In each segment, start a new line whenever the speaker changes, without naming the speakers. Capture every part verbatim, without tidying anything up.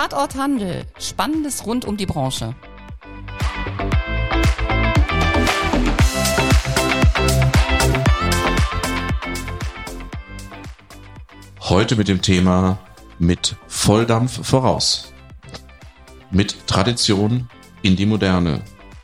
Tatort Handel. Spannendes rund um die Branche.
Heute mit dem Thema mit Volldampf voraus. Mit Tradition in die Moderne.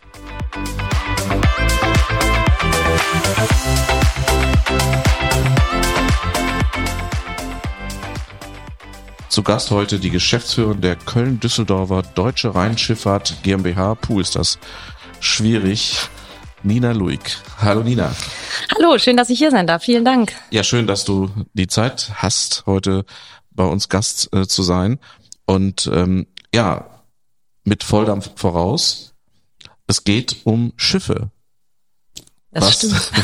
Zu Gast heute die Geschäftsführerin der Köln-Düsseldorfer Deutsche Rheinschifffahrt GmbH. Puh, ist das schwierig. Nina Luig. Hallo Nina.
Hallo, schön, dass ich hier sein darf. Vielen Dank.
Ja, schön, dass du die Zeit hast, heute bei uns Gast äh, zu sein. Und ähm, ja, mit Volldampf voraus. Es geht um Schiffe.
Das
was,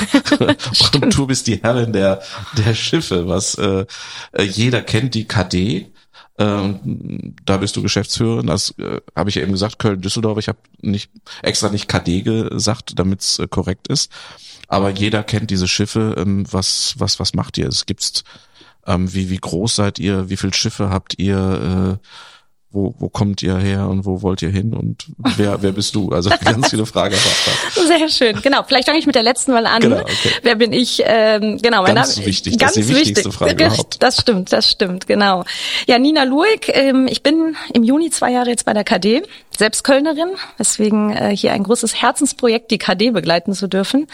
stimmt.
Und du bist die Herrin der der Schiffe. Was äh, jeder kennt die K D. Äh, da bist du Geschäftsführerin. Das äh, habe ich ja eben gesagt. Köln-Düsseldorf. Ich habe nicht extra nicht K D gesagt, damit es äh, korrekt ist. Aber jeder kennt diese Schiffe. Ähm, was was was macht ihr? Es gibt's. Ähm, wie wie groß seid ihr? Wie viele Schiffe habt ihr? Äh, Wo, wo kommt ihr her und wo wollt ihr hin und wer, wer bist du? Also ganz viele Fragen.
Sehr schön, genau. Vielleicht fange ich mit der letzten mal an.
Genau, okay.
Wer bin ich? Ähm, genau, mein
ganz
Name,
wichtig,
ganz
das ist die
wichtig.
wichtigste Frage überhaupt.
Das stimmt, das stimmt, genau. Ja, Nina Luig, ähm, ich bin im Juni zwei Jahre jetzt bei der K D, selbst Kölnerin, deswegen äh, hier ein großes Herzensprojekt, die K D begleiten zu dürfen.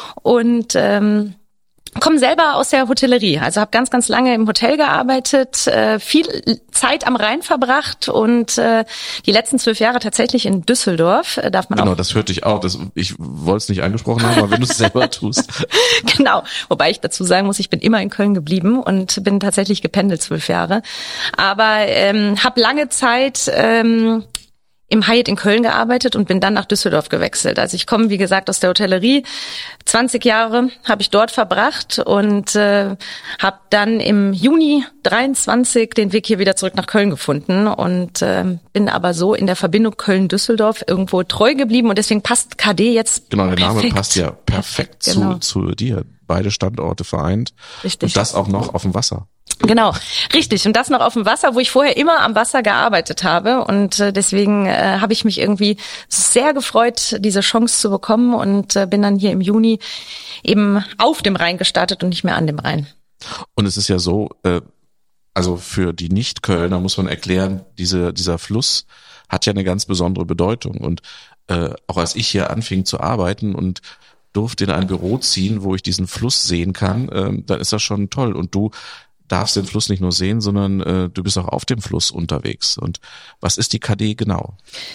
Und ähm, komme selber aus der Hotellerie, also habe ganz, ganz lange im Hotel gearbeitet, äh, viel Zeit am Rhein verbracht und äh, die letzten zwölf Jahre tatsächlich in Düsseldorf. Äh, darf man
genau,
auch.
Das hörte ich auch. Das, ich wollte es nicht angesprochen haben, aber wenn du es selber tust.
Genau, wobei ich dazu sagen muss, ich bin immer in Köln geblieben und bin tatsächlich gependelt zwölf Jahre. Aber ähm, habe lange Zeit ähm, im Hyatt in Köln gearbeitet und bin dann nach Düsseldorf gewechselt. Also ich komme, wie gesagt, aus der Hotellerie. zwanzig Jahre habe ich dort verbracht und äh, habe dann im Juni dreiundzwanzig den Weg hier wieder zurück nach Köln gefunden und äh, bin aber so in der Verbindung Köln-Düsseldorf irgendwo treu geblieben und deswegen passt K D jetzt
Genau, der
perfekt.
Name passt ja perfekt, perfekt
genau.
zu, zu dir. Beide Standorte vereint.
Richtig.
Und das auch noch auf dem Wasser.
Genau, richtig. Und das noch auf dem Wasser, wo ich vorher immer am Wasser gearbeitet habe. Und äh, deswegen äh, habe ich mich irgendwie sehr gefreut, diese Chance zu bekommen und äh, bin dann hier im Juni eben auf dem Rhein gestartet und nicht mehr an dem Rhein.
Und es ist ja so, äh, also für die Nicht-Kölner muss man erklären, diese, dieser Fluss hat ja eine ganz besondere Bedeutung. Und äh, auch als ich hier anfing zu arbeiten und durfte in ein Büro ziehen, wo ich diesen Fluss sehen kann, äh, dann ist das schon toll. Und du darfst den Fluss nicht nur sehen, sondern äh, du bist auch auf dem Fluss unterwegs. Und was ist die K D genau?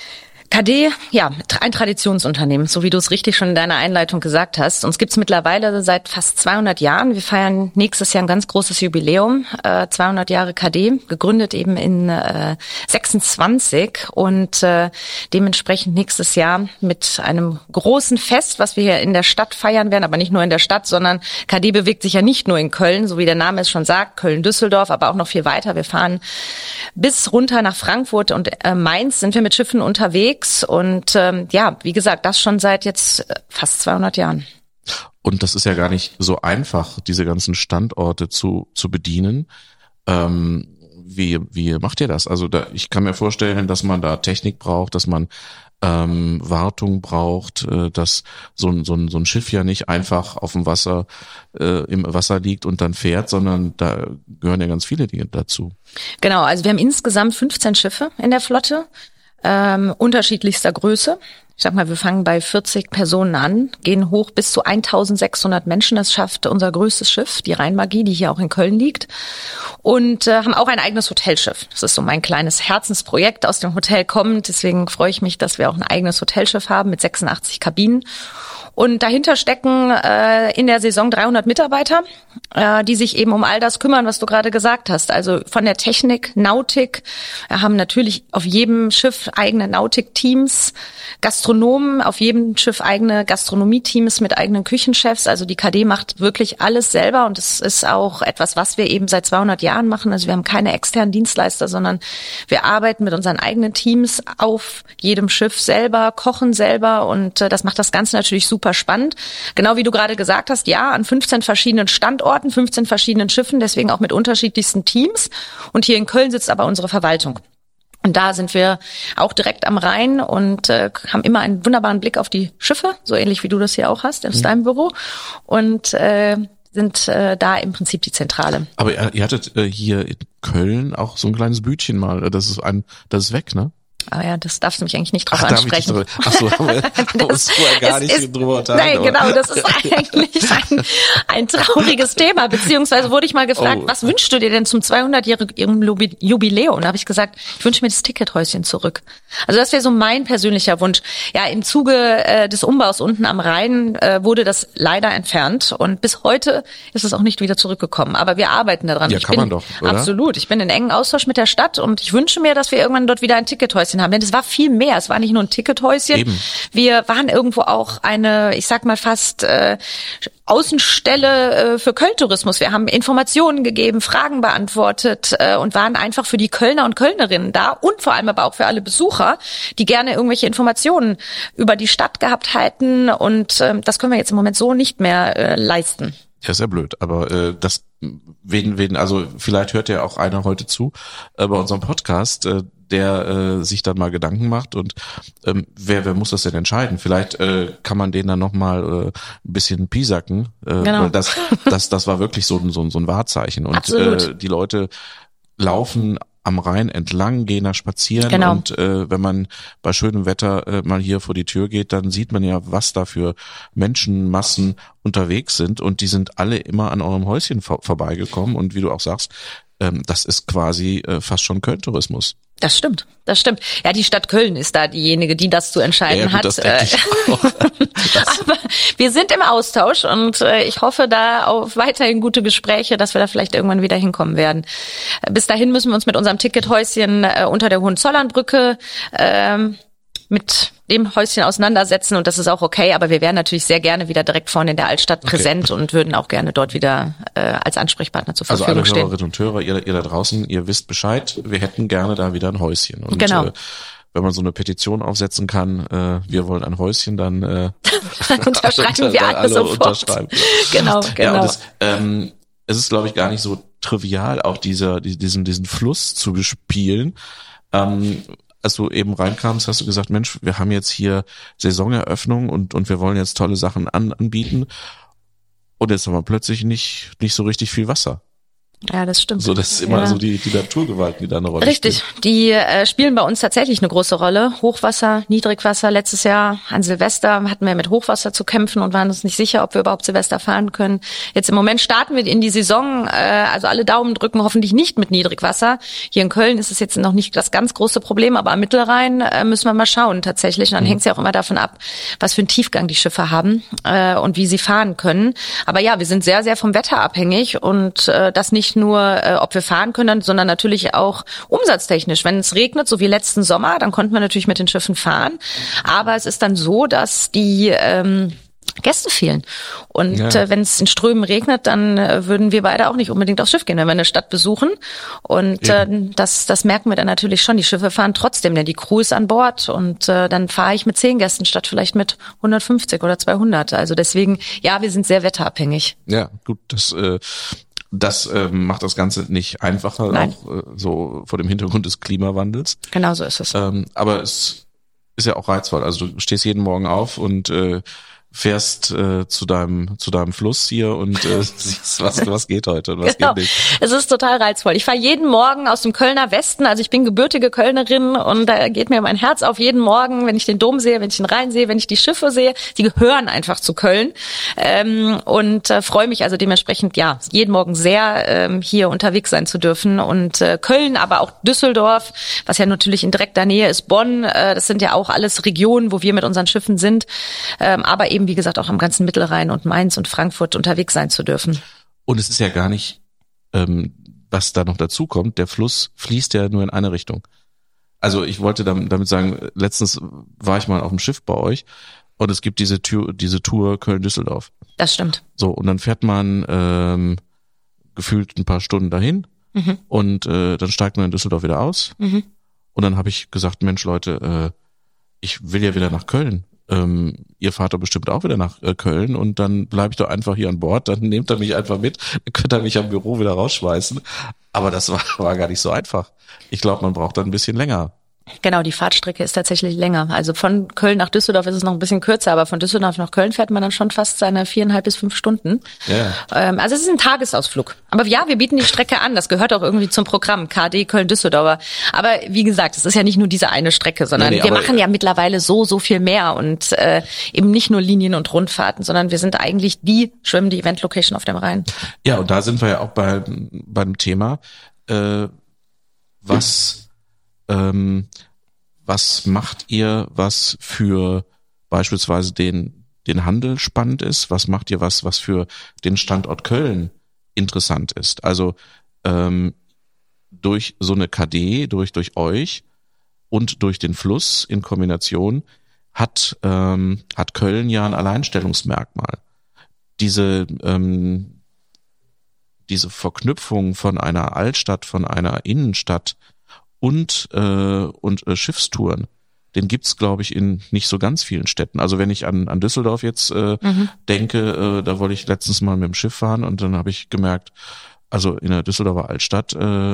K D, ja, ein Traditionsunternehmen, so wie du es richtig schon in deiner Einleitung gesagt hast. Uns gibt's mittlerweile seit fast zweihundert Jahren. Wir feiern nächstes Jahr ein ganz großes Jubiläum, äh, zweihundert Jahre K D, gegründet eben in äh, sechsundzwanzig und äh, dementsprechend nächstes Jahr mit einem großen Fest, was wir hier in der Stadt feiern werden, aber nicht nur in der Stadt, sondern K D bewegt sich ja nicht nur in Köln, so wie der Name es schon sagt, Köln-Düsseldorf, aber auch noch viel weiter. Wir fahren bis runter nach Frankfurt und äh, Mainz sind wir mit Schiffen unterwegs. Und ähm, ja, wie gesagt, das schon seit jetzt fast zweihundert Jahren.
Und das ist ja gar nicht so einfach, diese ganzen Standorte zu zu bedienen. Ähm, wie wie macht ihr das? Also da, ich kann mir vorstellen, dass man da Technik braucht, dass man ähm, Wartung braucht, äh, dass so ein so ein so ein Schiff ja nicht einfach auf dem Wasser äh, im Wasser liegt und dann fährt, sondern da gehören ja ganz viele Dinge dazu.
Genau, also wir haben insgesamt fünfzehn Schiffe in der Flotte. Ähm, unterschiedlichster Größe. Ich sag mal, wir fangen bei vierzig Personen an, gehen hoch bis zu eintausendsechshundert Menschen. Das schafft unser größtes Schiff, die Rheinmagie, die hier auch in Köln liegt. Und äh, haben auch ein eigenes Hotelschiff. Das ist so mein kleines Herzensprojekt, aus dem Hotel kommend. Deswegen freue ich mich, dass wir auch ein eigenes Hotelschiff haben mit sechsundachtzig Kabinen. Und dahinter stecken äh, in der Saison dreihundert Mitarbeiter, äh, die sich eben um all das kümmern, was du gerade gesagt hast. Also von der Technik, Nautik. Wir haben natürlich auf jedem Schiff eigene Nautik-Teams, Gastronomen, auf jedem Schiff eigene Gastronomie-Teams mit eigenen Küchenchefs. Also die K D macht wirklich alles selber und es ist auch etwas, was wir eben seit zweihundert Jahren machen. Also wir haben keine externen Dienstleister, sondern wir arbeiten mit unseren eigenen Teams auf jedem Schiff selber, kochen selber und äh, das macht das Ganze natürlich super spannend. Genau wie du gerade gesagt hast, ja, an fünfzehn verschiedenen Standorten, fünfzehn verschiedenen Schiffen, deswegen auch mit unterschiedlichsten Teams. Und hier in Köln sitzt aber unsere Verwaltung. Und da sind wir auch direkt am Rhein und äh, haben immer einen wunderbaren Blick auf die Schiffe, so ähnlich wie du das hier auch hast aus mhm. deinem Büro. Und äh, sind äh, da im Prinzip die Zentrale.
Aber ihr, ihr hattet äh, hier in Köln auch so ein kleines Bütchen mal. Das ist ein, das ist weg, ne?
Aber ja, das darfst du mich eigentlich nicht drauf
Ach,
ansprechen.
Darf ich Ach so, haben wir, haben uns vorher gar nicht ist, drüber unterhalten.
Nein, genau, das ist eigentlich ein, ein trauriges Thema. Beziehungsweise wurde ich mal gefragt, oh. was wünschst du dir denn zum zweihundertjährigen Jubiläum? Und da habe ich gesagt, ich wünsche mir das Tickethäuschen zurück. Also das wäre so mein persönlicher Wunsch. Ja, im Zuge äh, des Umbaus unten am Rhein äh, wurde das leider entfernt und bis heute ist es auch nicht wieder zurückgekommen. Aber wir arbeiten daran.
Ja,
ich
kann
bin,
man doch, oder?
Absolut. Ich bin in engen Austausch mit der Stadt und ich wünsche mir, dass wir irgendwann dort wieder ein Tickethäuschen haben, denn es war viel mehr. Es war nicht nur ein Tickethäuschen.
Eben.
Wir waren irgendwo auch eine, ich sag mal fast äh, Außenstelle äh, für Köln-Tourismus. Wir haben Informationen gegeben, Fragen beantwortet äh, und waren einfach für die Kölner und Kölnerinnen da und vor allem aber auch für alle Besucher, die gerne irgendwelche Informationen über die Stadt gehabt hätten. Und äh, das können wir jetzt im Moment so nicht mehr äh, leisten.
Ja, ist ja blöd, aber äh, das wen wen also vielleicht hört ja auch einer heute zu äh, bei unserem Podcast, äh, der äh, sich dann mal Gedanken macht und ähm, wer wer muss das denn entscheiden? Vielleicht äh, kann man den dann noch mal äh, ein bisschen piesacken, äh,
genau.
weil das das das war wirklich so ein so, so ein Wahrzeichen und äh, die Leute laufen am Rhein entlang, gehen da spazieren
genau.
und äh, wenn man bei schönem Wetter äh, mal hier vor die Tür geht, dann sieht man ja, was da für Menschenmassen unterwegs sind und die sind alle immer an eurem Häuschen vor, vorbeigekommen und wie du auch sagst, ähm, das ist quasi äh, fast schon Köln-Tourismus.
Das stimmt, das stimmt. Ja, die Stadt Köln ist da diejenige, die das zu entscheiden
ja, gut,
hat.
Das denke ich auch.
Aber wir sind im Austausch und äh, ich hoffe da auf weiterhin gute Gespräche, dass wir da vielleicht irgendwann wieder hinkommen werden. Bis dahin müssen wir uns mit unserem Tickethäuschen äh, unter der Hohenzollernbrücke ähm, mit dem Häuschen auseinandersetzen und das ist auch okay, aber wir wären natürlich sehr gerne wieder direkt vorne in der Altstadt präsent okay. und würden auch gerne dort wieder äh, als Ansprechpartner zur Verfügung
also
stehen.
Also alle Hörerinnen und Hörer, ihr, ihr da draußen, ihr wisst Bescheid, wir hätten gerne da wieder ein Häuschen. Und,
genau.
Äh, wenn man so eine Petition aufsetzen kann, äh, wir wollen ein Häuschen, dann, äh,
dann unterschreiben wir alle, alle sofort. Unterschreiben. Genau, genau.
Ja, und das, ähm, es ist, glaube ich, gar nicht so trivial, auch dieser, diesen, diesen Fluss zu bespielen. Ähm, als du eben reinkamst, hast du gesagt, Mensch, wir haben jetzt hier Saisoneröffnung und und wir wollen jetzt tolle Sachen an, anbieten und jetzt haben wir plötzlich nicht nicht so richtig viel Wasser.
Ja, das stimmt.
So, das ist immer
ja.
so die, die Naturgewalten, die da eine Rolle
Richtig,
spielen.
Richtig, die äh, spielen bei uns tatsächlich eine große Rolle. Hochwasser, Niedrigwasser. Letztes Jahr an Silvester hatten wir mit Hochwasser zu kämpfen und waren uns nicht sicher, ob wir überhaupt Silvester fahren können. Jetzt im Moment starten wir in die Saison, äh, also alle Daumen drücken, hoffentlich nicht mit Niedrigwasser. Hier in Köln ist es jetzt noch nicht das ganz große Problem, aber am Mittelrhein äh, müssen wir mal schauen tatsächlich. Und dann mhm. hängt es ja auch immer davon ab, was für einen Tiefgang die Schiffe haben äh, und wie sie fahren können. Aber ja, wir sind sehr, sehr vom Wetter abhängig und äh, das nicht nur, äh, ob wir fahren können, sondern natürlich auch umsatztechnisch. Wenn es regnet, so wie letzten Sommer, dann konnten wir natürlich mit den Schiffen fahren. Aber es ist dann so, dass die ähm, Gäste fehlen. Und ja. äh, wenn es in Strömen regnet, dann äh, würden wir beide auch nicht unbedingt aufs Schiff gehen, wenn wir eine Stadt besuchen. Und äh, das, das merken wir dann natürlich schon. Die Schiffe fahren trotzdem, denn die Crew ist an Bord. Und äh, dann fahre ich mit zehn Gästen statt vielleicht mit hundertfünfzig oder zweihundert. Also deswegen, ja, wir sind sehr wetterabhängig.
Ja, gut, das äh Das ähm, macht das Ganze nicht einfacher,
Nein.
auch äh, so vor dem Hintergrund des Klimawandels.
Genau so ist es.
Ähm, aber es ist ja auch reizvoll. Also du stehst jeden Morgen auf und äh, fährst äh, zu deinem zu deinem Fluss hier und äh, siehst, was was geht heute und was
genau.
geht nicht.
Es ist total reizvoll. Ich fahre jeden Morgen aus dem Kölner Westen, also ich bin gebürtige Kölnerin und da geht mir mein Herz auf jeden Morgen, wenn ich den Dom sehe, wenn ich den Rhein sehe, wenn ich die Schiffe sehe. Die gehören einfach zu Köln ähm, und äh, freue mich also dementsprechend, ja, jeden Morgen sehr ähm, hier unterwegs sein zu dürfen und äh, Köln, aber auch Düsseldorf, was ja natürlich in direkter Nähe ist, Bonn, äh, das sind ja auch alles Regionen, wo wir mit unseren Schiffen sind, ähm, aber eben wie gesagt, auch am ganzen Mittelrhein und Mainz und Frankfurt unterwegs sein zu dürfen.
Und es ist ja gar nicht, ähm, was da noch dazu kommt, der Fluss fließt ja nur in eine Richtung. Also ich wollte damit sagen, letztens war ich mal auf dem Schiff bei euch und es gibt diese Tour, diese Tour Köln-Düsseldorf.
Das stimmt.
So, und dann fährt man ähm, gefühlt ein paar Stunden dahin mhm. und äh, dann steigt man in Düsseldorf wieder aus. Mhm. Und dann habe ich gesagt, Mensch Leute, äh, ich will ja wieder nach Köln. Ähm, ihr fahrt doch bestimmt auch wieder nach äh, Köln und dann bleibe ich doch einfach hier an Bord, dann nehmt ihr mich einfach mit, dann könnt ihr mich am Büro wieder rausschmeißen. Aber das war, war gar nicht so einfach. Ich glaube, man braucht dann ein bisschen länger.
Genau, die Fahrtstrecke ist tatsächlich länger. Also von Köln nach Düsseldorf ist es noch ein bisschen kürzer, aber von Düsseldorf nach Köln fährt man dann schon fast seine viereinhalb bis fünf Stunden.
Ja.
Ähm, also es ist ein Tagesausflug. Aber ja, wir bieten die Strecke an. Das gehört auch irgendwie zum Programm K D Köln-Düsseldorf. Aber wie gesagt, es ist ja nicht nur diese eine Strecke, sondern nee, nee, wir machen ja mittlerweile so, so viel mehr und äh, eben nicht nur Linien- und Rundfahrten, sondern wir sind eigentlich die schwimmende Event-Location auf dem Rhein.
Ja, und da sind wir ja auch bei beim Thema, äh, was ähm, was macht ihr, was für beispielsweise den den Handel spannend ist? Was macht ihr, was was für den Standort Köln interessant ist? Also ähm, durch so eine K D, durch durch euch und durch den Fluss in Kombination hat ähm, hat Köln ja ein Alleinstellungsmerkmal. Diese ähm, diese Verknüpfung von einer Altstadt, von einer Innenstadt und äh, und äh, Schiffstouren, den gibt's, glaube ich, in nicht so ganz vielen Städten. Also wenn ich an an Düsseldorf jetzt äh, mhm. denke, äh, da wollte ich letztens mal mit dem Schiff fahren und dann habe ich gemerkt, also in der Düsseldorfer Altstadt, äh,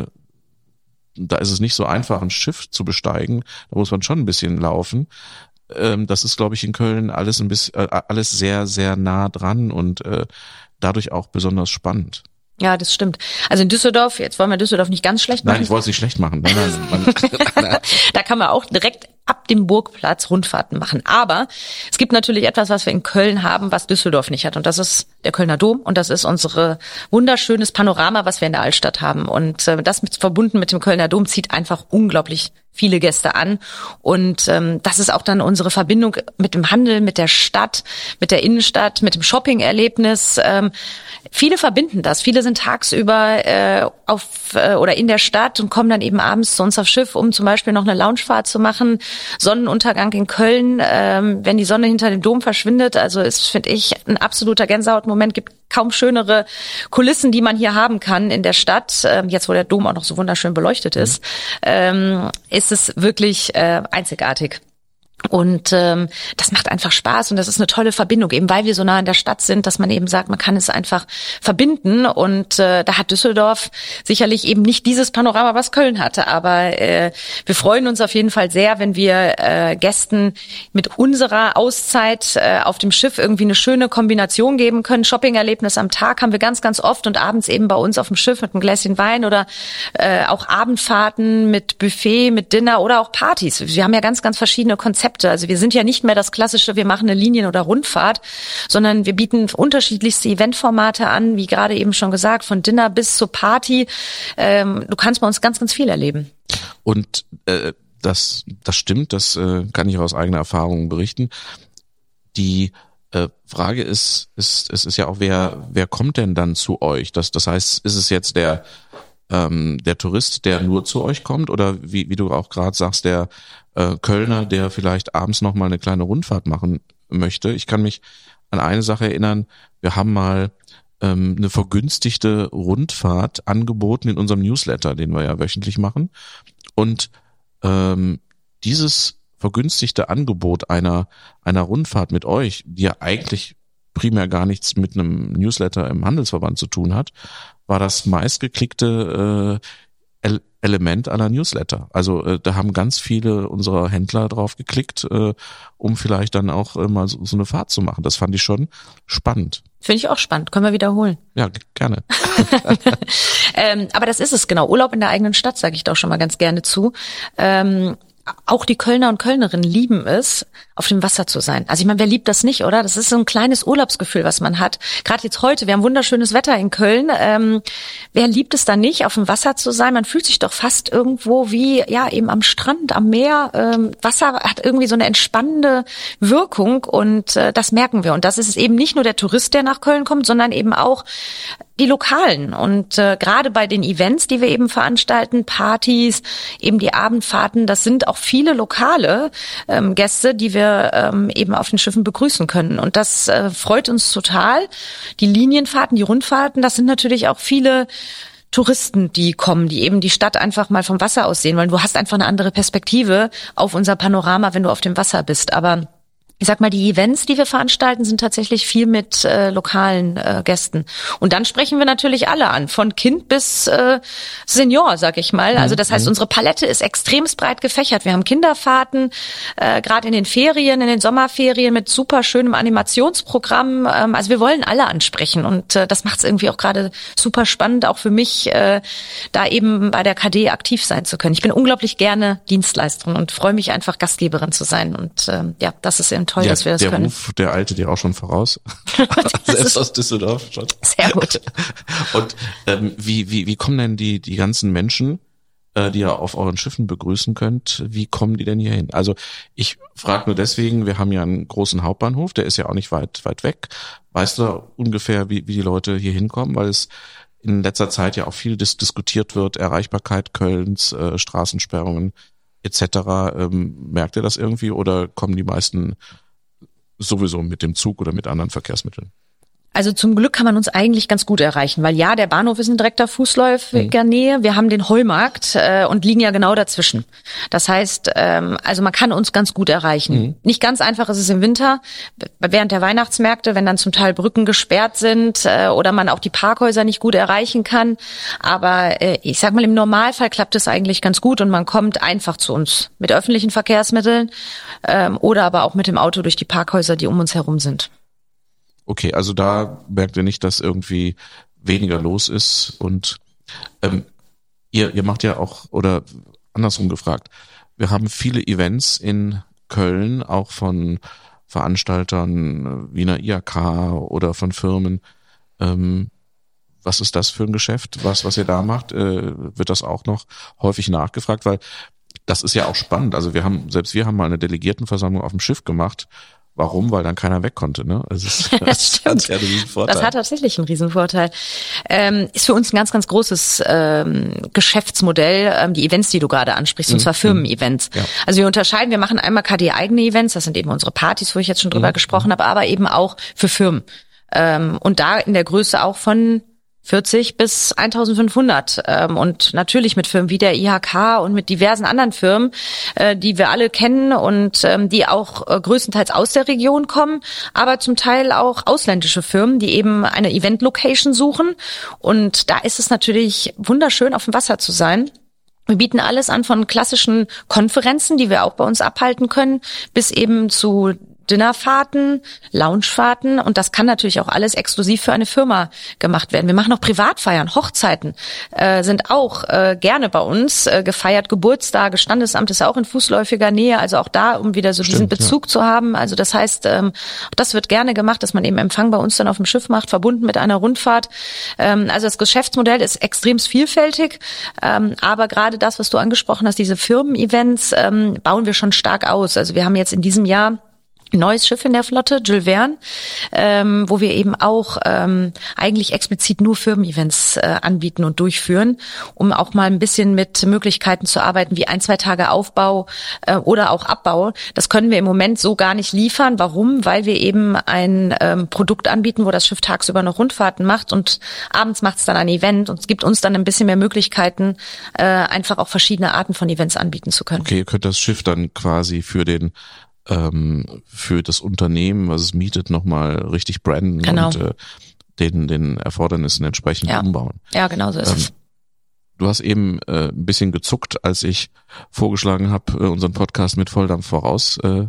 da ist es nicht so einfach, ein Schiff zu besteigen. Da muss man schon ein bisschen laufen. Ähm, das ist, glaube ich, in Köln alles ein bisschen, äh, alles sehr, sehr nah dran und äh, dadurch auch besonders spannend.
Ja, das stimmt. Also in Düsseldorf, jetzt wollen wir Düsseldorf nicht ganz schlecht machen.
Nein, ich wollte es nicht schlecht machen. Nein, nein, man,
da kann man auch direkt ab dem Burgplatz Rundfahrten machen. Aber es gibt natürlich etwas, was wir in Köln haben, was Düsseldorf nicht hat. Und das ist der Kölner Dom. Und das ist unsere wunderschönes Panorama, was wir in der Altstadt haben. Und äh, das mit, verbunden mit dem Kölner Dom zieht einfach unglaublich viele Gäste an. Und ähm, das ist auch dann unsere Verbindung mit dem Handel, mit der Stadt, mit der Innenstadt, mit dem Shopping-Erlebnis. Ähm, viele verbinden das. Viele sind tagsüber äh, auf äh, oder in der Stadt und kommen dann eben abends zu uns aufs Schiff, um zum Beispiel noch eine Loungefahrt zu machen. Sonnenuntergang in Köln, ähm, wenn die Sonne hinter dem Dom verschwindet. Also ist, finde ich, ein absoluter Gänsehautmoment. Gibt kaum schönere Kulissen, die man hier haben kann in der Stadt. Ähm, jetzt, wo der Dom auch noch so wunderschön beleuchtet ist, ähm, ist es wirklich äh, einzigartig. Und ähm, das macht einfach Spaß und das ist eine tolle Verbindung, eben weil wir so nah in der Stadt sind, dass man eben sagt, man kann es einfach verbinden. Und äh, da hat Düsseldorf sicherlich eben nicht dieses Panorama, was Köln hatte. Aber äh, wir freuen uns auf jeden Fall sehr, wenn wir äh, Gästen mit unserer Auszeit äh, auf dem Schiff irgendwie eine schöne Kombination geben können. Shopping-Erlebnis am Tag haben wir ganz, ganz oft und abends eben bei uns auf dem Schiff mit einem Gläschen Wein oder äh, auch Abendfahrten mit Buffet, mit Dinner oder auch Partys. Wir haben ja ganz, ganz verschiedene Konzepte. Also wir sind ja nicht mehr das klassische, wir machen eine Linien- oder Rundfahrt, sondern wir bieten unterschiedlichste Eventformate an, wie gerade eben schon gesagt, von Dinner bis zur Party. Ähm, du kannst bei uns ganz, ganz viel erleben.
Und äh, das, das stimmt, das äh, kann ich aus eigener Erfahrung berichten. Die äh, Frage ist, ist, es ist ja auch, wer, wer kommt denn dann zu euch? Das, das heißt, ist es jetzt der ähm, der Tourist, der nur zu euch kommt, oder wie, wie du auch gerade sagst, der äh, Kölner, der vielleicht abends noch mal eine kleine Rundfahrt machen möchte? Ich kann mich an eine Sache erinnern, wir haben mal ähm, eine vergünstigte Rundfahrt angeboten in unserem Newsletter, den wir ja wöchentlich machen, und ähm, dieses vergünstigte Angebot einer einer Rundfahrt mit euch, die ja eigentlich primär gar nichts mit einem Newsletter im Handelsverband zu tun hat, war das meistgeklickte äh, Element aller Newsletter. Also äh, da haben ganz viele unserer Händler drauf geklickt, äh, um vielleicht dann auch äh, mal so, so eine Fahrt zu machen. Das fand ich schon spannend.
Finde ich auch spannend. Können wir wiederholen.
Ja, g- gerne.
ähm, aber das ist es genau. Urlaub in der eigenen Stadt, sage ich doch schon mal ganz gerne zu. Ähm, Auch die Kölner und Kölnerinnen lieben es, auf dem Wasser zu sein. Also ich meine, wer liebt das nicht, oder? Das ist so ein kleines Urlaubsgefühl, was man hat. Gerade jetzt heute, wir haben wunderschönes Wetter in Köln. Ähm, wer liebt es dann nicht, auf dem Wasser zu sein? Man fühlt sich doch fast irgendwo wie, ja, eben am Strand, am Meer. Ähm, Wasser hat irgendwie so eine entspannende Wirkung und äh, das merken wir. Und das ist eben nicht nur der Tourist, der nach Köln kommt, sondern eben auch die Lokalen. Und äh, gerade bei den Events, die wir eben veranstalten, Partys, eben die Abendfahrten, das sind auch viele lokale ähm, Gäste, die wir ähm, eben auf den Schiffen begrüßen können. Und das äh, freut uns total. Die Linienfahrten, die Rundfahrten, das sind natürlich auch viele Touristen, die kommen, die eben die Stadt einfach mal vom Wasser aus sehen wollen. Du hast einfach eine andere Perspektive auf unser Panorama, wenn du auf dem Wasser bist. Aber ich sag mal, die Events, die wir veranstalten, sind tatsächlich viel mit äh, lokalen äh, Gästen. Und dann sprechen wir natürlich alle an, von Kind bis äh, Senior, sag ich mal. Also das heißt, mhm. unsere Palette ist extremst breit gefächert. Wir haben Kinderfahrten, äh, gerade in den Ferien, in den Sommerferien mit super schönem Animationsprogramm. Ähm, also wir wollen alle ansprechen und äh, das macht es irgendwie auch gerade super spannend, auch für mich, äh, da eben bei der K D aktiv sein zu können. Ich bin unglaublich gerne Dienstleisterin und freue mich einfach, Gastgeberin zu sein. Und äh, ja, das ist eben toll, ja, dass wir das
der
können.
Der Ruf, der alte dir auch schon voraus. Selbst aus Düsseldorf schon.
Sehr gut.
Und ähm, wie wie wie kommen denn die die ganzen Menschen, äh, die ihr auf euren Schiffen begrüßen könnt, wie kommen die denn hier hin? Also ich frage nur deswegen, wir haben ja einen großen Hauptbahnhof, der ist ja auch nicht weit weit weg. Weißt du ungefähr, wie wie die Leute hier hinkommen? Weil es in letzter Zeit ja auch viel dis- diskutiert wird, Erreichbarkeit Kölns, äh, Straßensperrungen et cetera. Ähm, merkt ihr das irgendwie oder kommen die meisten sowieso mit dem Zug oder mit anderen Verkehrsmitteln?
Also zum Glück kann man uns eigentlich ganz gut erreichen, weil ja, der Bahnhof ist in direkter fußläufiger mhm. Nähe. Wir haben den Heumarkt äh, und liegen ja genau dazwischen. Das heißt, ähm, also man kann uns ganz gut erreichen. Mhm. Nicht ganz einfach ist es im Winter, während der Weihnachtsmärkte, wenn dann zum Teil Brücken gesperrt sind äh, oder man auch die Parkhäuser nicht gut erreichen kann. Aber äh, ich sag mal, im Normalfall klappt es eigentlich ganz gut und man kommt einfach zu uns mit öffentlichen Verkehrsmitteln ähm, oder aber auch mit dem Auto durch die Parkhäuser, die um uns herum sind.
Okay, also da merkt ihr nicht, dass irgendwie weniger los ist und ähm, ihr ihr macht ja auch, oder andersrum gefragt, wir haben viele Events in Köln, auch von Veranstaltern wie einer I H K oder von Firmen. Ähm, was ist das für ein Geschäft, was was ihr da macht? Äh, wird das auch noch häufig nachgefragt, weil das ist ja auch spannend. Also wir haben, selbst wir haben mal eine Delegiertenversammlung auf dem Schiff gemacht. Warum? Weil dann keiner weg konnte, ne? Also das,
das, das hat ja einen Riesenvorteil. Das hat tatsächlich einen Riesenvorteil. Ähm, ist für uns ein ganz, ganz großes ähm, Geschäftsmodell, ähm, die Events, die du gerade ansprichst, mhm. und zwar Firmen-Events. Ja. Also wir unterscheiden, wir machen einmal K D-eigene Events, das sind eben unsere Partys, wo ich jetzt schon drüber mhm. gesprochen habe, aber eben auch für Firmen. Ähm, und da in der Größe auch von vierzig bis eintausendfünfhundert ähm, und natürlich mit Firmen wie der I H K und mit diversen anderen Firmen, äh, die wir alle kennen und ähm, die auch äh, größtenteils aus der Region kommen, aber zum Teil auch ausländische Firmen, die eben eine Event-Location suchen. Und da ist es natürlich wunderschön, auf dem Wasser zu sein. Wir bieten alles an, von klassischen Konferenzen, die wir auch bei uns abhalten können, bis eben zu Dinnerfahrten, Loungefahrten, und das kann natürlich auch alles exklusiv für eine Firma gemacht werden. Wir machen auch Privatfeiern, Hochzeiten äh, sind auch äh, gerne bei uns äh, gefeiert, Geburtstage, Standesamt ist auch in fußläufiger Nähe, also auch da, um wieder so Stimmt, diesen Bezug ja. zu haben. Also das heißt, ähm, das wird gerne gemacht, dass man eben Empfang bei uns dann auf dem Schiff macht, verbunden mit einer Rundfahrt. Ähm, also das Geschäftsmodell ist extrem vielfältig, ähm, aber gerade das, was du angesprochen hast, diese Firmen-Events, ähm, bauen wir schon stark aus. Also wir haben jetzt in diesem Jahr ein neues Schiff in der Flotte, Jules Verne, ähm, wo wir eben auch ähm, eigentlich explizit nur Firmen-Events äh, anbieten und durchführen, um auch mal ein bisschen mit Möglichkeiten zu arbeiten, wie ein, zwei Tage Aufbau äh, oder auch Abbau. Das können wir im Moment so gar nicht liefern. Warum? Weil wir eben ein ähm, Produkt anbieten, wo das Schiff tagsüber noch Rundfahrten macht und abends macht es dann ein Event, und es gibt uns dann ein bisschen mehr Möglichkeiten, äh, einfach auch verschiedene Arten von Events anbieten zu können.
Okay, ihr könnt das Schiff dann quasi für den ähm, für das Unternehmen, was es mietet, nochmal richtig branden
genau.
und äh, den den Erfordernissen entsprechend
ja.
umbauen.
Ja, genau so ist
ähm,
es.
Du hast eben äh, ein bisschen gezuckt, als ich vorgeschlagen habe, äh, unseren Podcast mit Volldampf voraus äh,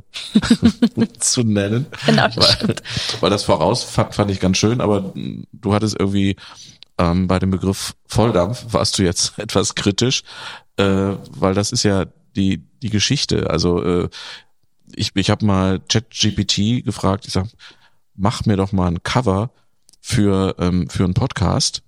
zu nennen.
Genau, das
weil,
stimmt.
Weil das voraus fand, fand ich ganz schön, aber du hattest irgendwie ähm, bei dem Begriff Volldampf warst du jetzt etwas kritisch, äh, weil das ist ja die die Geschichte. Also äh, ich ich habe mal ChatGPT gefragt, ich sag, mach mir doch mal ein Cover für ähm, für einen Podcast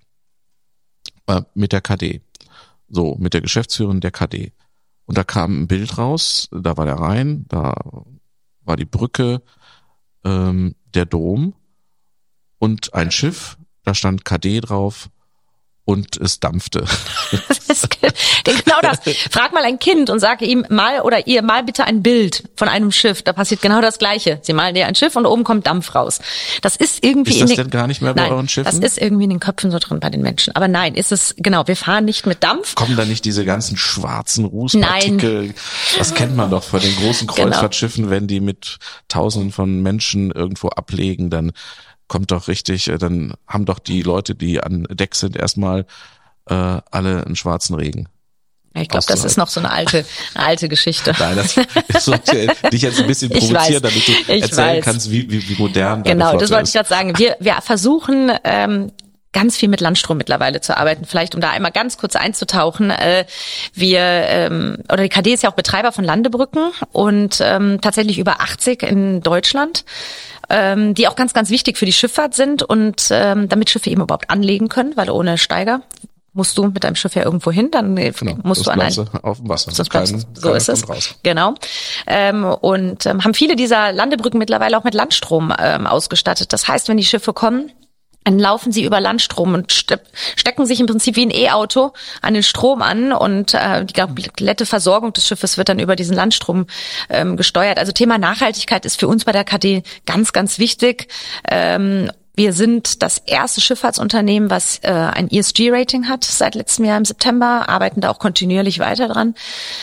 äh, mit der K D. So, mit der Geschäftsführerin der K D. Und da kam ein Bild raus, da war der Rhein, da war die Brücke, ähm, der Dom und ein Schiff, da stand K D drauf und es dampfte.
Das ist genau das. Frag mal ein Kind und sag ihm mal oder ihr mal bitte ein Bild von einem Schiff. Da passiert genau das Gleiche. Sie malen dir ein Schiff und oben kommt Dampf raus. Das ist irgendwie
ist das
in den,
denn gar nicht mehr bei
nein,
euren Schiffen?
Das ist irgendwie in den Köpfen so drin bei den Menschen. Aber nein, ist es, genau, wir fahren nicht mit Dampf.
Kommen da nicht diese ganzen schwarzen Rußpartikel? Nein. Das kennt man doch von den großen Kreuzfahrtschiffen, genau. Wenn die mit Tausenden von Menschen irgendwo ablegen, dann kommt doch richtig, dann haben doch die Leute, die an Deck sind, erstmal äh, alle einen schwarzen Regen.
Ich glaube, das ist noch so eine alte, eine alte Geschichte.
Nein, das sollte dich jetzt ein bisschen provozieren, damit du
ich
erzählen
weiß.
kannst, wie, wie, wie modern deine
Genau,
Flotte
das wollte
ist.
ich gerade sagen. Wir, wir versuchen, ähm, ganz viel mit Landstrom mittlerweile zu arbeiten. Vielleicht, um da einmal ganz kurz einzutauchen. Äh, wir, ähm, oder die K D ist ja auch Betreiber von Landebrücken und ähm, tatsächlich über achtzig in Deutschland, ähm, die auch ganz, ganz wichtig für die Schifffahrt sind und ähm, damit Schiffe eben überhaupt anlegen können, weil ohne Steiger musst du mit deinem Schiff ja irgendwo hin, dann genau, musst du an ein,
auf dem Wasser.
Sonst bleibst, Kein, so ist es. Raus. Genau. Ähm, und ähm, haben viele dieser Landebrücken mittlerweile auch mit Landstrom ähm, ausgestattet. Das heißt, wenn die Schiffe kommen, dann laufen sie über Landstrom und ste- stecken sich im Prinzip wie ein E-Auto an den Strom an und äh, die komplette Versorgung des Schiffes wird dann über diesen Landstrom ähm, gesteuert. Also Thema Nachhaltigkeit ist für uns bei der K D ganz, ganz wichtig. Ähm, Wir sind das erste Schifffahrtsunternehmen, was äh, ein E S G-Rating hat seit letztem Jahr im September, arbeiten da auch kontinuierlich weiter dran,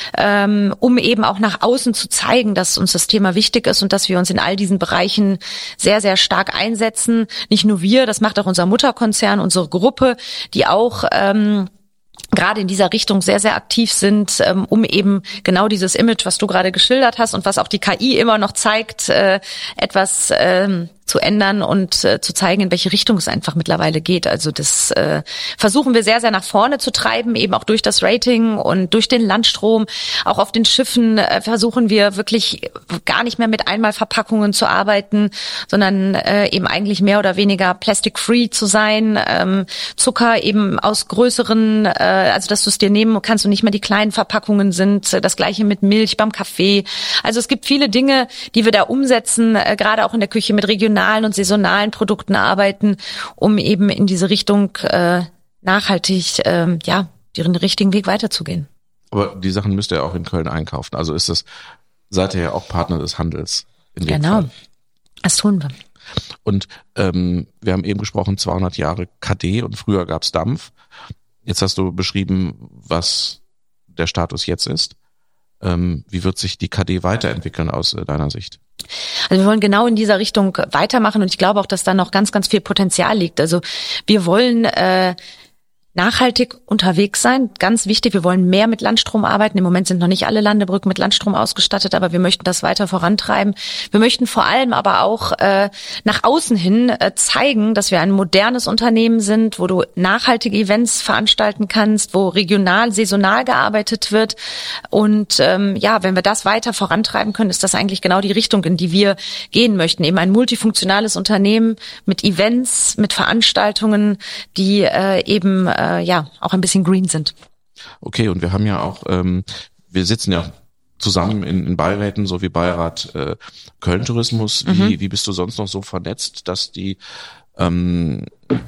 ähm, um eben auch nach außen zu zeigen, dass uns das Thema wichtig ist und dass wir uns in all diesen Bereichen sehr, sehr stark einsetzen. Nicht nur wir, das macht auch unser Mutterkonzern, unsere Gruppe, die auch ähm, gerade in dieser Richtung sehr, sehr aktiv sind, ähm, um eben genau dieses Image, was du gerade geschildert hast und was auch die K I immer noch zeigt, äh, etwas ähm, zu ändern und äh, zu zeigen, in welche Richtung es einfach mittlerweile geht. Also das äh, versuchen wir sehr, sehr nach vorne zu treiben, eben auch durch das Rating und durch den Landstrom. Auch auf den Schiffen äh, versuchen wir wirklich gar nicht mehr mit Einmalverpackungen zu arbeiten, sondern äh, eben eigentlich mehr oder weniger plastic-free zu sein. Ähm, Zucker eben aus größeren, äh, also dass du es dir nehmen kannst und nicht mehr die kleinen Verpackungen sind. Das Gleiche mit Milch beim Kaffee. Also es gibt viele Dinge, die wir da umsetzen, äh, gerade auch in der Küche mit regionalen und saisonalen Produkten arbeiten, um eben in diese Richtung äh, nachhaltig, äh, ja, den richtigen Weg weiterzugehen.
Aber die Sachen müsst ihr auch in Köln einkaufen. Also ist das, seid ihr ja auch Partner des Handels. In dem
genau,
Fall.
Das tun wir.
Und ähm, wir haben eben gesprochen, zweihundert Jahre K D und früher gab's Dampf. Jetzt hast du beschrieben, was der Status jetzt ist. Ähm, wie wird sich die K D weiterentwickeln aus äh, deiner Sicht?
Also wir wollen genau in dieser Richtung weitermachen und ich glaube auch, dass da noch ganz, ganz viel Potenzial liegt. Also wir wollen äh, nachhaltig unterwegs sein. Ganz wichtig, wir wollen mehr mit Landstrom arbeiten. Im Moment sind noch nicht alle Landebrücken mit Landstrom ausgestattet, aber wir möchten das weiter vorantreiben. Wir möchten vor allem aber auch äh, nach außen hin äh, zeigen, dass wir ein modernes Unternehmen sind, wo du nachhaltige Events veranstalten kannst, wo regional, saisonal gearbeitet wird. Und ähm, ja, wenn wir das weiter vorantreiben können, ist das eigentlich genau die Richtung, in die wir gehen möchten. Eben ein multifunktionales Unternehmen mit Events, mit Veranstaltungen, die äh, eben äh, ja auch ein bisschen green sind.
Okay, und wir haben ja auch, ähm, wir sitzen ja zusammen in, in Beiräten, so wie Beirat äh, Köln Tourismus. Wie, mhm. wie bist du sonst noch so vernetzt, dass die ähm,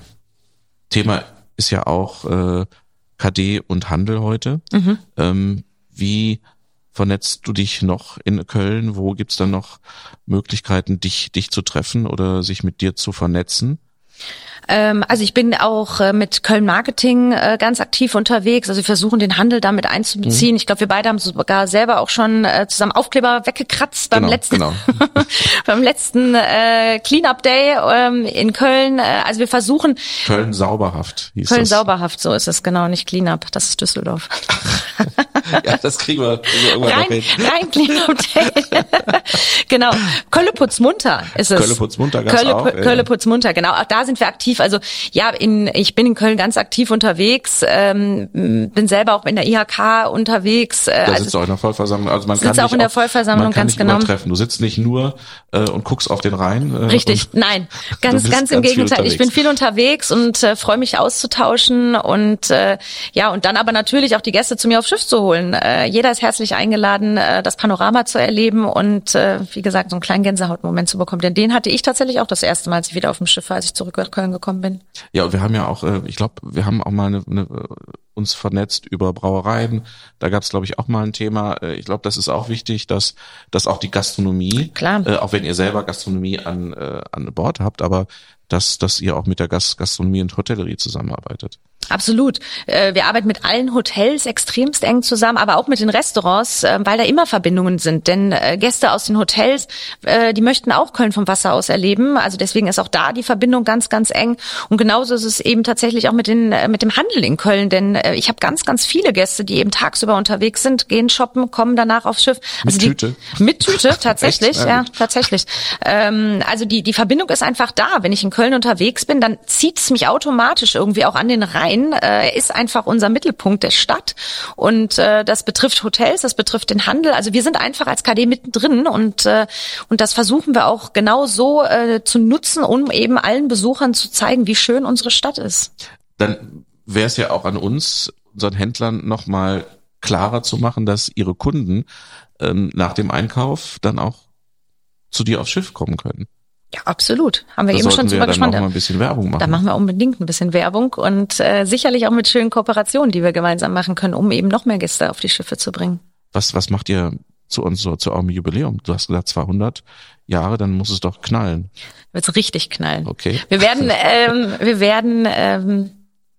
Thema ist ja auch äh, K D und Handel heute. Mhm. Ähm, wie vernetzt du dich noch in Köln? Wo gibt's dann noch Möglichkeiten, dich dich zu treffen oder sich mit dir zu vernetzen?
Also ich bin auch mit Köln Marketing ganz aktiv unterwegs. Also wir versuchen den Handel damit einzubeziehen. Mhm. Ich glaube, wir beide haben sogar selber auch schon zusammen Aufkleber weggekratzt beim genau, letzten genau. beim letzten äh, Cleanup Day ähm, in Köln. Also wir versuchen
Köln sauberhaft hieß
Köln
das.
sauberhaft, so ist es genau, nicht Cleanup. Das ist Düsseldorf.
Ja, das kriegen wir, kriegen wir irgendwann
rein,
noch hin.
Rein Cleanup Day. Genau. Kölleputzmunter ist es.
Kölleputzmunter gab's
Kölle,
auch.
Kölleputzmunter, genau. Auch da sind wir aktiv. Also ja, in, ich bin in Köln ganz aktiv unterwegs, ähm, bin selber auch in der I H K unterwegs. Äh,
da
also
sitzt du auch in der Vollversammlung. Also man kann
sitzt auch in der
auch,
Vollversammlung,
man kann
ganz
dich
genau.
Treffen. Du sitzt nicht nur äh, und guckst auf den Rhein. Äh,
Richtig, nein, ganz, ganz im Gegenteil. Ich bin viel unterwegs und äh, freue mich auszutauschen und äh, ja, und dann aber natürlich auch die Gäste zu mir aufs Schiff zu holen. Äh, jeder ist herzlich eingeladen, äh, das Panorama zu erleben und äh, wie gesagt, so einen kleinen Gänsehautmoment zu bekommen. Denn den hatte ich tatsächlich auch das erste Mal, als ich wieder auf dem Schiff war, als ich zurück nach Köln gekommen gekommen bin.
Ja, und wir haben ja auch, ich glaube, wir haben auch mal eine, eine, uns vernetzt über Brauereien. Da gab es, glaube ich, auch mal ein Thema. Ich glaube, das ist auch wichtig, dass dass auch die Gastronomie,
Klar.
Äh, auch wenn ihr selber Gastronomie an äh, an Bord habt, aber dass dass ihr auch mit der Gas- Gastronomie und Hotellerie zusammenarbeitet.
Absolut. Wir arbeiten mit allen Hotels extremst eng zusammen, aber auch mit den Restaurants, weil da immer Verbindungen sind. Denn Gäste aus den Hotels, die möchten auch Köln vom Wasser aus erleben. Also deswegen ist auch da die Verbindung ganz, ganz eng. Und genauso ist es eben tatsächlich auch mit den mit dem Handel in Köln. Denn ich habe ganz, ganz viele Gäste, die eben tagsüber unterwegs sind, gehen shoppen, kommen danach aufs Schiff. Also
mit
die,
Tüte?
Mit Tüte, tatsächlich.
Echt?
Ja, tatsächlich. Ähm, also die die Verbindung ist einfach da. Wenn ich in Köln unterwegs bin, dann zieht es mich automatisch irgendwie auch an den Rhein. Er ist einfach unser Mittelpunkt der Stadt und äh, das betrifft Hotels, das betrifft den Handel. Also wir sind einfach als K D mittendrin und äh, und das versuchen wir auch genau so äh, zu nutzen, um eben allen Besuchern zu zeigen, wie schön unsere Stadt ist.
Dann wäre es ja auch an uns, unseren Händlern, nochmal klarer zu machen, dass ihre Kunden ähm, nach dem Einkauf dann auch zu dir aufs Schiff kommen können.
Ja, absolut. Haben wir
da
eben schon drüber gesprochen.
Da machen wir ein bisschen Werbung machen.
Da machen wir unbedingt ein bisschen Werbung und äh, sicherlich auch mit schönen Kooperationen, die wir gemeinsam machen können, um eben noch mehr Gäste auf die Schiffe zu bringen.
Was was macht ihr zu uns so zu eurem Jubiläum? Du hast gesagt zweihundert Jahre, dann muss es doch knallen.
Wird's richtig knallen.
Okay.
Wir werden ähm, wir werden ähm,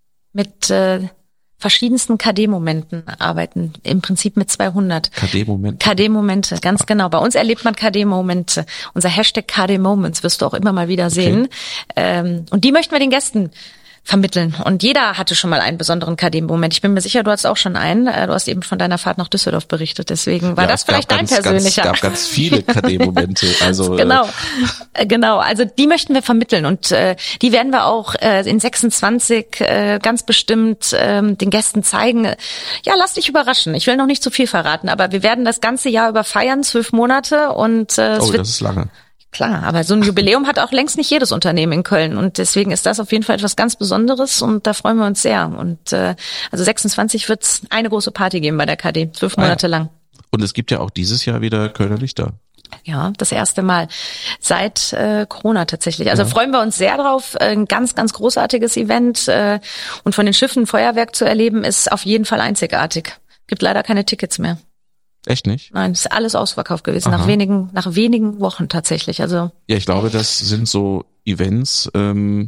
mit äh, verschiedensten K D-Momenten arbeiten, im Prinzip mit zweihundert.
K D-Momente?
K D-Momente, ganz genau. Bei uns erlebt man K D-Momente. Unser Hashtag K D-Moments wirst du auch immer mal wieder sehen. Okay. Ähm, und die möchten wir den Gästen vermitteln. Und jeder hatte schon mal einen besonderen K D-Moment. Ich bin mir sicher, du hast auch schon einen. Du hast eben von deiner Fahrt nach Düsseldorf berichtet. Deswegen war ja, das vielleicht dein
ganz,
persönlicher.
Ganz, es gab ganz viele K D-Momente. Also
genau, äh, genau. Also die möchten wir vermitteln und äh, die werden wir auch äh, in sechsundzwanzig äh, ganz bestimmt äh, den Gästen zeigen. Ja, lass dich überraschen. Ich will noch nicht zu viel verraten, aber wir werden das ganze Jahr über feiern, zwölf Monate und äh, es
oh,
wird,
das ist lange.
Klar, aber so ein Jubiläum hat auch längst nicht jedes Unternehmen in Köln und deswegen ist das auf jeden Fall etwas ganz Besonderes und da freuen wir uns sehr. Und äh, also sechsundzwanzig wird's eine große Party geben bei der K D, zwölf Monate
ah, ja.
lang.
Und es gibt ja auch dieses Jahr wieder Kölner Lichter.
Ja, das erste Mal seit äh, Corona tatsächlich. Also ja. freuen wir uns sehr drauf. Ein ganz, ganz großartiges Event äh, und von den Schiffen Feuerwerk zu erleben ist auf jeden Fall einzigartig. Gibt leider keine Tickets mehr.
Echt nicht?
Nein, ist alles ausverkauft gewesen, Aha. nach wenigen nach wenigen Wochen tatsächlich. Also
ja, ich glaube, das sind so Events, ähm,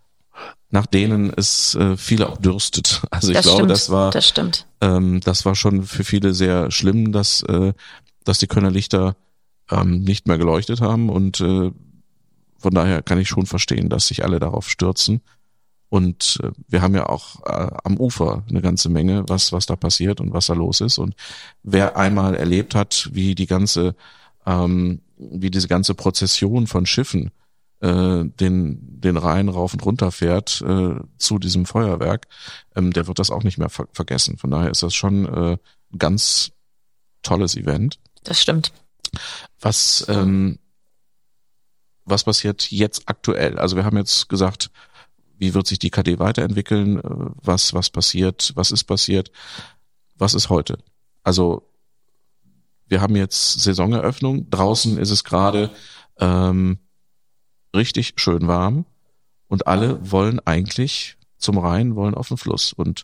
nach denen es äh, viele auch dürstet. Also ich
das
glaube,
stimmt,
das war
das stimmt.
Ähm, das war schon für viele sehr schlimm, dass äh, dass die Kölner Lichter ähm, nicht mehr geleuchtet haben und äh, von daher kann ich schon verstehen, dass sich alle darauf stürzen. Und äh, wir haben ja auch äh, am Ufer eine ganze Menge, was was da passiert und was da los ist. Und wer einmal erlebt hat, wie die ganze, ähm, wie diese ganze Prozession von Schiffen äh, den den Rhein rauf und runter fährt äh, zu diesem Feuerwerk, ähm, der wird das auch nicht mehr ver- vergessen. Von daher ist das schon äh, ein ganz tolles Event.
Das stimmt.
Was ähm, was passiert jetzt aktuell? Also wir haben jetzt gesagt, wie wird sich die K D weiterentwickeln? Was, was passiert? Was ist passiert? Was ist heute? Also, wir haben jetzt Saisoneröffnung. Draußen ist es gerade ähm, richtig schön warm und alle wollen eigentlich zum Rhein, wollen auf den Fluss und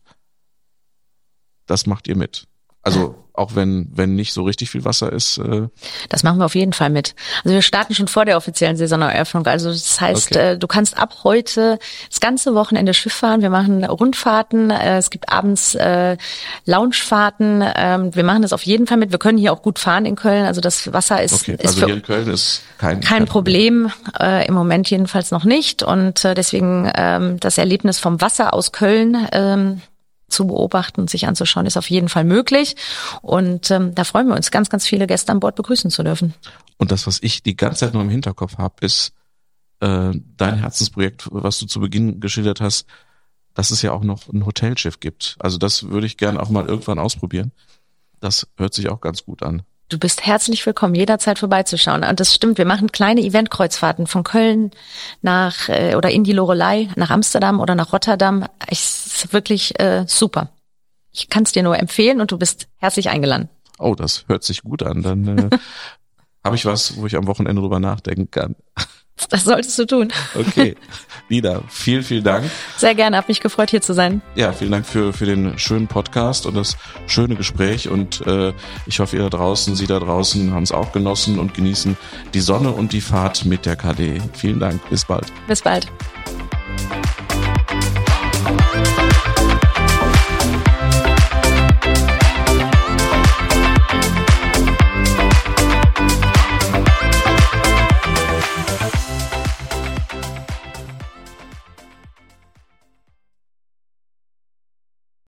das macht ihr mit. Also auch wenn wenn nicht so richtig viel Wasser ist. Äh
das machen wir auf jeden Fall mit. Also wir starten schon vor der offiziellen Saisoneröffnung. Also das heißt, okay. äh, du kannst ab heute das ganze Wochenende Schiff fahren. Wir machen Rundfahrten. Äh, es gibt abends äh, Loungefahrten. Ähm, wir machen das auf jeden Fall mit. Wir können hier auch gut fahren in Köln. Also das Wasser ist,
okay.
ist
also
für
hier in Köln ist kein
kein, kein Problem. Äh, Im Moment jedenfalls noch nicht. Und äh, deswegen ähm, das Erlebnis vom Wasser aus Köln ähm, zu beobachten und sich anzuschauen, ist auf jeden Fall möglich. Und ähm, da freuen wir uns, ganz, ganz viele Gäste an Bord begrüßen zu dürfen.
Und das, was ich die ganze Zeit nur im Hinterkopf habe, ist äh, dein Herzensprojekt, was du zu Beginn geschildert hast, dass es ja auch noch ein Hotelschiff gibt. Also das würde ich gerne auch mal irgendwann ausprobieren. Das hört sich auch ganz gut an.
Du bist herzlich willkommen, jederzeit vorbeizuschauen. Und das stimmt, wir machen kleine Eventkreuzfahrten von Köln nach äh, oder in die Loreley, nach Amsterdam oder nach Rotterdam. Ist wirklich äh, super. Ich kann es dir nur empfehlen und du bist herzlich eingeladen.
Oh, das hört sich gut an. Dann äh, habe ich was, wo ich am Wochenende drüber nachdenken kann.
Das solltest du tun.
Okay, Nina, vielen, vielen Dank.
Sehr gerne, habe mich gefreut, hier zu sein.
Ja, vielen Dank für für den schönen Podcast und das schöne Gespräch und äh, ich hoffe, ihr da draußen, Sie da draußen haben es auch genossen und genießen die Sonne und die Fahrt mit der K D. Vielen Dank, bis bald.
Bis bald.